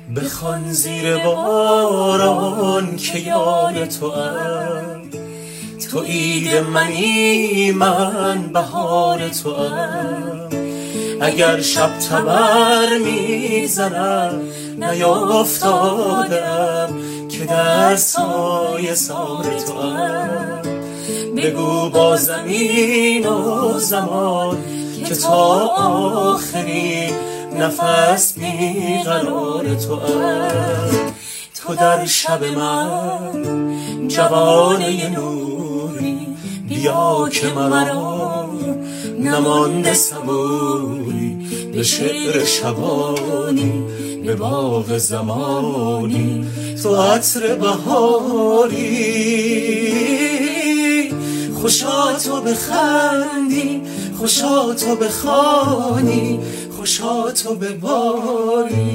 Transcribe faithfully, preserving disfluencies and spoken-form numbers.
بخوان زیر باران که یار تو ام، تو عید منی من بهار تو ام. اگر شب تبر میزنم نیافتادم که در سایه سار تو ام. بگو با زمین و زمان که تا آخرین نفس بیقرار تو ام. تو در شب من جوانه نوری، بیا که مرا نمانده صبوری. به شعر شبانی به باغ زمانی تو عطر بهاری. خوشا تو بخندی، خوشا تو بخوانی، خوشا تو بباری.